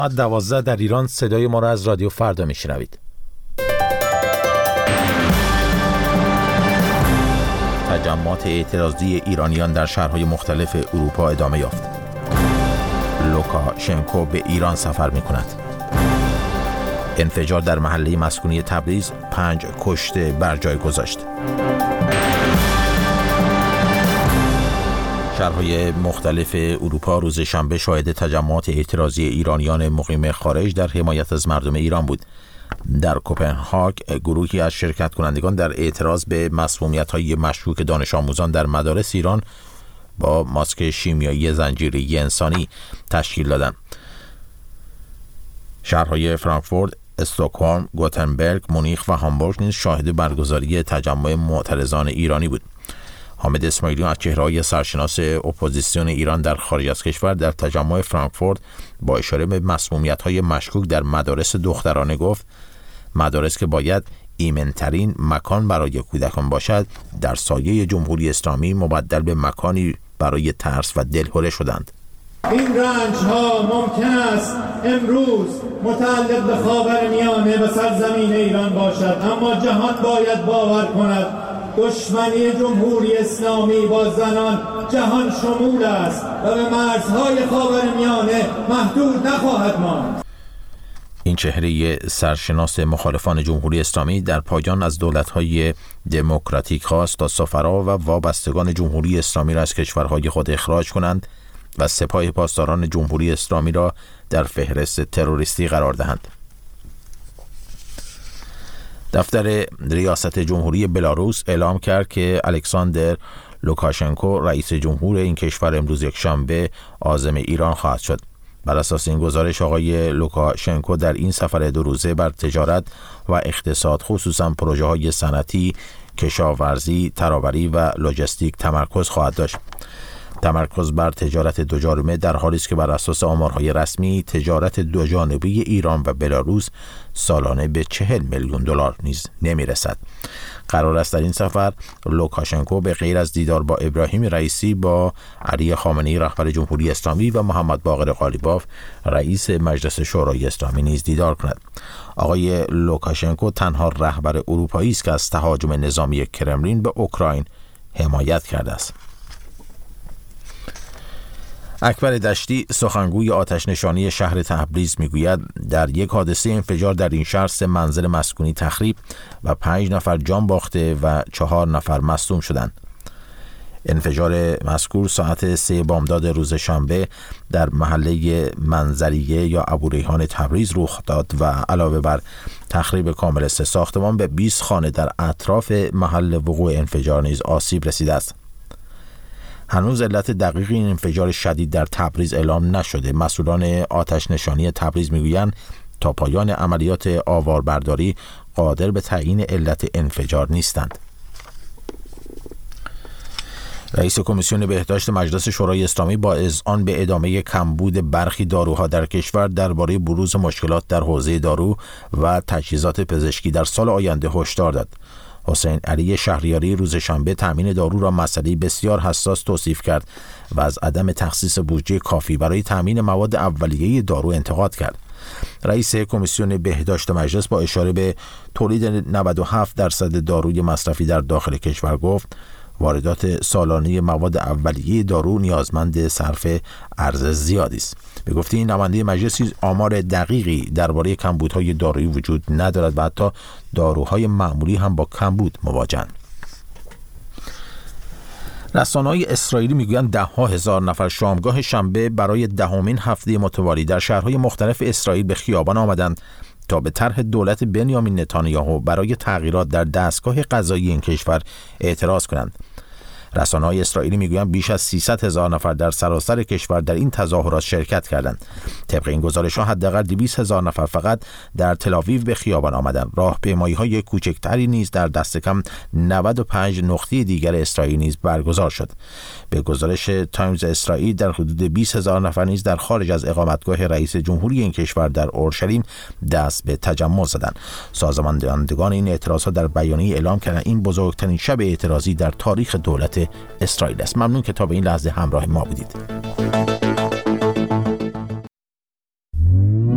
ساعت 12 در ایران صدای ما را از رادیو فردا میشنوید. تجمعات اعتراضی ایرانیان در شهرهای مختلف اروپا ادامه یافت. لوکاشنکو به ایران سفر می‌کند. انفجار در محله مسکونی تبریز 5 کشته بر جای گذاشت. شهرهای مختلف اروپا روز شنبه شاهد تجمعات اعتراضی ایرانیان مقیم خارج در حمایت از مردم ایران بود. در کوپنهاگ گروهی از شرکت کنندگان در اعتراض به مسمومیت‌های مشکوک دانش آموزان در مدارس ایران با ماسک شیمیایی زنجیره انسانی تشکیل دادند. شهرهای فرانکفورت، استکهلم، گوتنبرگ، مونیخ و هامبورگ نیز شاهد برگزاری تجمع معترضان ایرانی بود. حامد اسماعیلیون از چهره‌های سرشناس اپوزیسیون ایران در خارج از کشور در تجمع فرانکفورت با اشاره به مسمومیت‌های مشکوک در مدارس دخترانه گفت: مدارس که باید ایمن‌ترین مکان برای کودکان باشد، در سایه جمهوری اسلامی مبدل به مکانی برای ترس و دلهره شدند. این رنج‌ها ممکن است امروز متعلق به خاورمیانه و سرزمین ایران باشد، اما جهان باید باور کند دشمنی جمهوری اسلامی با زنان جهان شمول است و به مرزهای خاورمیانه محدود نخواهد ماند. این چهره سرشناس مخالفان جمهوری اسلامی در پایان از دولت‌های دموکراتیک خواست تا سفرا و وابستگان جمهوری اسلامی را از کشورهای خود اخراج کنند و سپاه پاسداران جمهوری اسلامی را در فهرست تروریستی قرار دهند. دفتر ریاست جمهوری بلاروس اعلام کرد که الکساندر لوکاشنکو رئیس جمهور این کشور امروز یکشنبه عازم ایران خواهد شد. بر اساس این گزارش آقای لوکاشنکو در این سفر 2 روزه بر تجارت و اقتصاد، خصوصا پروژه‌های صنعتی، کشاورزی، ترابری و لوجستیک تمرکز خواهد داشت. تمرکز بر تجارت دوجانبه در حالی است که بر اساس آمارهای رسمی تجارت دوجانبه ایران و بلاروس سالانه به 40 میلیون دلار نیز نمی‌رسد. قرار است در این سفر لوکاشنکو به غیر از دیدار با ابراهیم رئیسی با علی خامنه‌ای رهبر جمهوری اسلامی و محمد باقر قالیباف رئیس مجلس شورای اسلامی نیز دیدار کند. آقای لوکاشنکو تنها رهبر اروپایی است که از تهاجم نظامی کرملین به اوکراین حمایت کرده است. اکبر دشتی سخنگوی آتش نشانی شهر تبریز میگوید در یک حادثه انفجار در این شهر 3 منزل مسکونی تخریب و 5 نفر جان باخته و 4 نفر مصدوم شدند. انفجار مذکور ساعت 3 بامداد روز شنبه در محله منظریه یا ابوریحان تبریز رخ داد و علاوه بر تخریب کامل 3 ساختمان به 20 خانه در اطراف محل وقوع انفجار نیز آسیب رسیده است. هنوز علت دقیق این انفجار شدید در تبریز اعلام نشده. مسئولان آتش نشانی تبریز میگویند تا پایان عملیات آواربرداری قادر به تعیین علت انفجار نیستند. رئیس کمیسیون بهداشت مجلس شورای اسلامی با اذعان به ادامه کمبود برخی داروها در کشور درباره بروز مشکلات در حوزه دارو و تجهیزات پزشکی در سال آینده هشدار داد. حسین علی شهریاری روز شنبه تامین دارو را مسئله بسیار حساس توصیف کرد و از عدم تخصیص بودجه کافی برای تامین مواد اولیه دارو انتقاد کرد. رئیس کمیسیون بهداشت مجلس با اشاره به تولید 97% داروی مصرفی در داخل کشور گفت واردات سالانه مواد اولیه دارو نیازمند صرف ارز زیادی است. به گفته این نماینده مجلس آمار دقیقی درباره کمبودهای دارویی وجود ندارد و حتی داروهای معمولی هم با کمبود مواجه‌اند. رسانه‌های اسرائیلی میگویند 10,000 نفر شامگاه شنبه برای 10مین هفته متوالی در شهرهای مختلف اسرائیل به خیابان آمدند تا به طرح دولت بنیامین نتانیاهو برای تغییرات در دستگاه قضایی این کشور اعتراض کنند. رسانه‌های اسرائیلی میگویند بیش از 300,000 نفر در سراسر کشور در این تظاهرات شرکت کردند. طبق این گزارش‌ها حداقل 200,000 نفر فقط در تل‌آویو به خیابان آمدند. راهپیمایی‌های کوچکتری نیز در دست کم 95 نقطه دیگر اسرائیل نیز برگزار شد. به گزارش تایمز اسرائیل در حدود 20,000 نفر نیز در خارج از اقامتگاه رئیس جمهوری این کشور در اورشلیم دست به تجمع زدند. سازماندهندگان این اعتراضات در بیانیه اعلام کردند این بزرگترین شب اعتراضی در تاریخ دولت اسرائیل است. ممنون که تا به این لحظه همراه ما بودید.